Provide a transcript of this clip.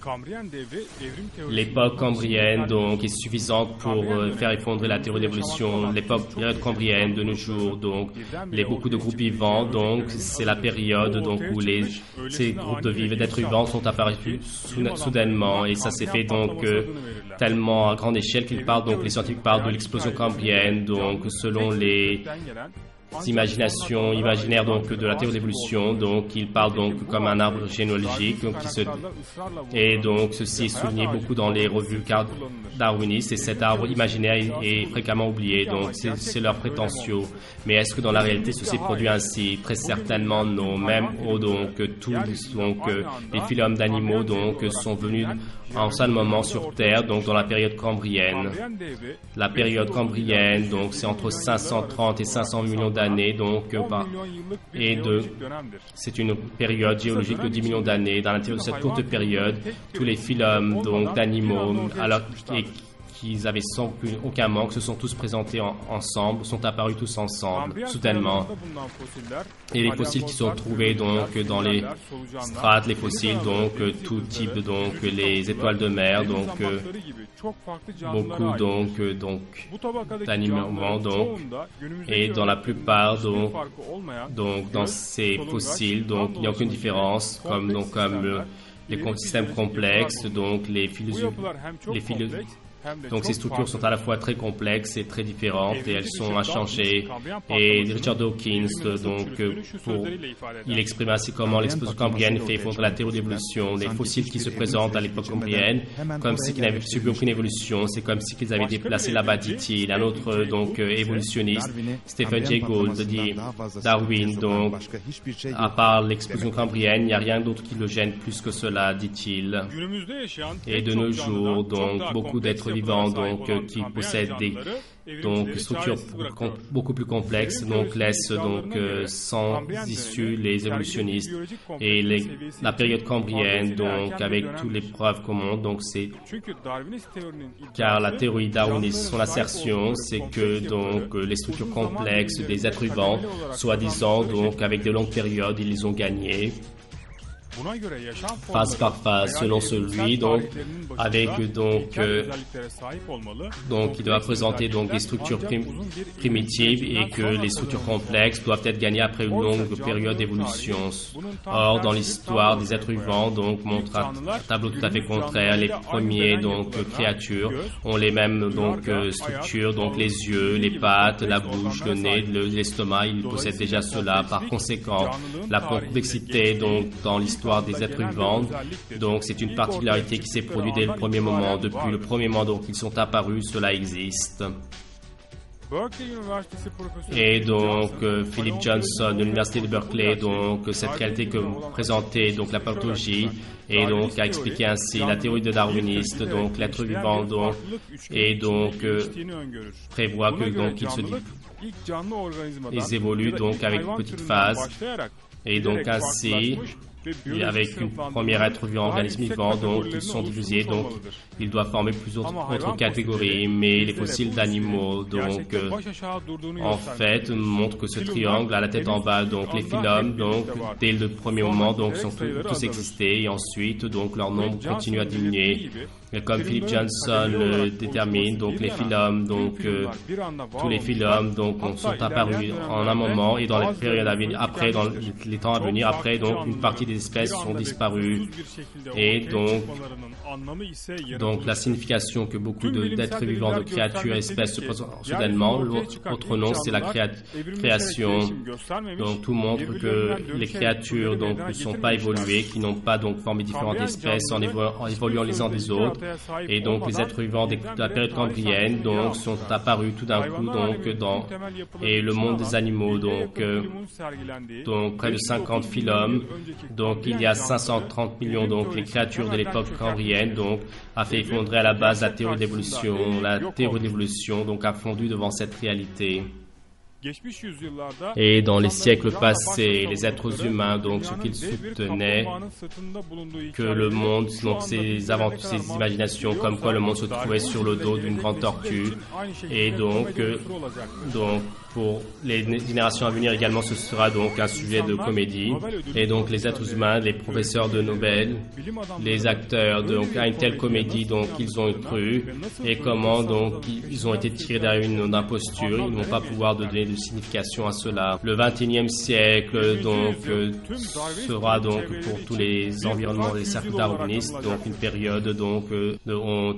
L'époque cambrienne donc est suffisante pour faire effondrer la théorie d'évolution. Période cambrienne de nos jours, donc beaucoup de groupes vivants, donc c'est la période donc où ces groupes d'êtres vivants sont apparus soudainement, et ça s'est fait donc tellement à grande échelle qu'ils parlent donc les scientifiques parlent de l'explosion cambrienne, donc selon les imaginaires donc de la théorie d'évolution, donc il parle donc comme un arbre généalogique donc, et donc ceci est souligné beaucoup dans les revues darwinistes, et cet arbre imaginaire est fréquemment oublié, donc c'est leur prétention. Mais est-ce que dans la réalité ceci produit ainsi? Très certainement non. Même donc tous les phylums d'animaux donc sont venus en un moment sur Terre, donc dans la période cambrienne. La période cambrienne, donc c'est entre 530 et 500 millions d'années, donc c'est une période géologique de 10 millions d'années. Dans l'intérieur de cette courte période, tous les phylums donc d'animaux, alors qu'ils avaient sans aucun manque, se sont tous présentés ensemble, sont apparus tous ensemble, soudainement. Et les fossiles qui sont trouvés donc dans les strates, les fossiles donc tout type donc les étoiles de mer, donc beaucoup donc d'animaux donc, et dans la plupart donc dans ces fossiles donc il n'y a aucune différence comme les systèmes complexes donc donc ces structures sont à la fois très complexes et très différentes, et elles sont à changer. Et Richard Dawkins, donc, il exprime ainsi comment l'explosion cambrienne fait effondrer la théorie d'évolution. Les fossiles qui se présentent à l'époque cambrienne, comme si qu'ils n'avaient subi aucune évolution, c'est comme si qu'ils avaient déplacé là-bas, dit-il. Un autre donc évolutionniste, Stephen Jay Gould, dit Darwin, donc, à part l'explosion cambrienne, il n'y a rien d'autre qui le gêne plus que cela, dit-il. Et de nos jours, donc, beaucoup d'êtres vivants donc qui possèdent des structures beaucoup plus complexes donc laissent donc sans issue les évolutionnistes, et la période cambrienne donc avec toutes les preuves qu'on montre, donc c'est car la théorie darwiniste, son assertion c'est que donc les structures complexes des êtres vivants soi-disant donc avec de longues périodes ils les ont gagnées phase par phase, selon celui donc avec donc il doit présenter donc des structures primitives, et que les structures complexes doivent être gagnées après une longue période d'évolution. Or, dans l'histoire des êtres vivants, donc montre un tableau tout à fait contraire. Les premiers donc créatures ont les mêmes donc structures, donc les yeux, les pattes, la bouche, le nez, l'estomac, ils possèdent déjà cela. Par conséquent, la complexité donc dans l'histoire des êtres vivants, donc c'est une particularité qui s'est produite dès le premier moment. Depuis le premier moment donc ils sont apparus, cela existe. Et donc Philip Johnson de l'université de Berkeley, donc cette réalité que présentait donc la pathologie, et donc a expliqué ainsi la théorie de darwiniste, donc l'être vivant donc et donc prévoit que donc ils évoluent donc avec une petite phase, et donc ainsi avec une première être vivant, organisme vivant, donc ils sont divisés, donc ils doivent former plusieurs autres catégories, mais les fossiles d'animaux, donc en fait, montrent que ce triangle à la tête en bas, donc les phylums, donc dès le premier moment, donc sont tous existés, et ensuite, donc leur nombre continue à diminuer. Et comme Philip Johnson le détermine, donc les phylums, donc tous les phylums, donc sont apparus en un moment, et dans les périodes à venir, après, dans les temps à venir, après, donc une partie des espèces sont disparues, et donc la signification que beaucoup d'êtres vivants, de créatures, espèces se présentent soudainement. L'autre nom, c'est la création. Donc tout montre que les créatures donc ne sont pas évoluées, qui n'ont pas donc formé différentes espèces en évoluant les uns des autres. Et donc les êtres vivants de la période cambrienne donc sont apparus tout d'un coup et le monde des animaux donc près de 50 phylums, donc il y a 530 millions, donc les créatures de l'époque cambrienne donc a fait effondrer à la base la théorie d'évolution. La théorie d'évolution donc a fondu devant cette réalité. Et dans les siècles passés, les êtres humains, donc ce qu'ils soutenaient, que le monde, donc ces imaginations, comme quoi le monde se trouvait sur le dos d'une grande tortue, et donc pour les générations à venir également, ce sera donc un sujet de comédie. Et donc les êtres humains, les professeurs de Nobel, les acteurs, donc à une telle comédie, donc ils ont cru, et comment donc ils ont été tirés derrière une imposture. Ils n'ont pas pouvoir de donner de signification à cela. Le 21e siècle donc sera donc pour tous les environnements des cercles darwinistes donc une période donc de honte.